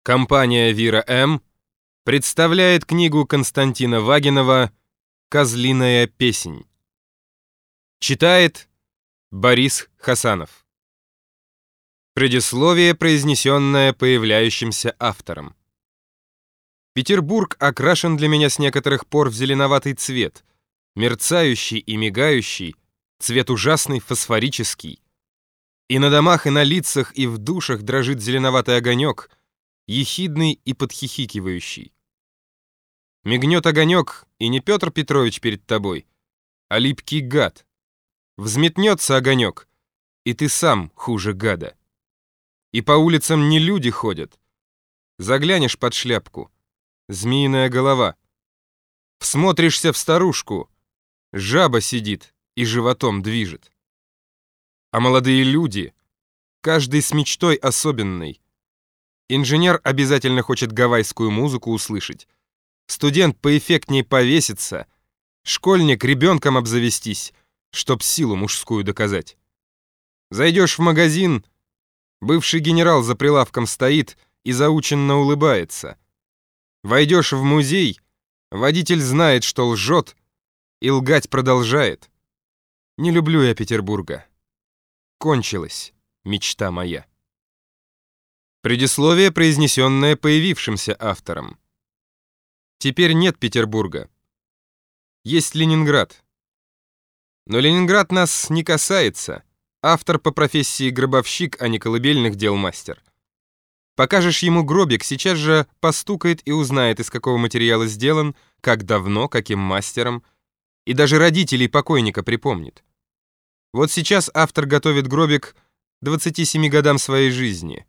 Компания «Вира М.» представляет книгу Константина Вагинова «Козлиная песнь». Читает Борис Хасанов. Предисловие, произнесенное появляющимся автором. Петербург окрашен для меня с некоторых пор в зеленоватый цвет, мерцающий и мигающий, цвет ужасный, фосфорический. И на домах, и на лицах, и в душах дрожит зеленоватый огонек, ехидный и подхихикивающий. Мигнет огонек, и не Петр Петрович перед тобой, а липкий гад. Взметнется огонек, и ты сам хуже гада. И по улицам не люди ходят. Заглянешь под шляпку — змеиная голова. Всмотришься в старушку — жаба сидит и животом движет. А молодые люди, каждый с мечтой особенной. Инженер обязательно хочет гавайскую музыку услышать. Студент поэффектней повеситься. Школьник ребенком обзавестись, чтоб силу мужскую доказать. Зайдешь в магазин, бывший генерал за прилавком стоит и заученно улыбается. Войдешь в музей, водитель знает, что лжет, и лгать продолжает. Не люблю я Петербурга. Кончилась мечта моя. Предисловие, произнесенное появившимся автором. Теперь нет Петербурга. Есть Ленинград. Но Ленинград нас не касается. Автор по профессии гробовщик, а не колыбельных дел мастер. Покажешь ему гробик, сейчас же постукает и узнает, из какого материала сделан, как давно, каким мастером, и даже родителей покойника припомнит. Вот сейчас автор готовит гробик 27 годам своей жизни.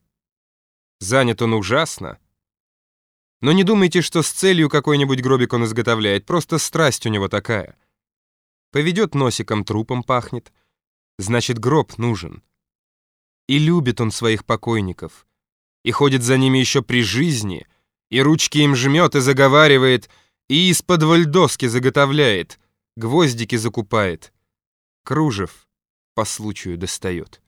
Занят он ужасно. Но не думайте, что с целью какой-нибудь гробик он изготовляет, просто страсть у него такая. Поведет носиком, трупом пахнет, значит, гроб нужен. И любит он своих покойников, и ходит за ними еще при жизни, и ручки им жмет и заговаривает, и из-под доски заготовляет, гвоздики закупает, кружев по случаю достает.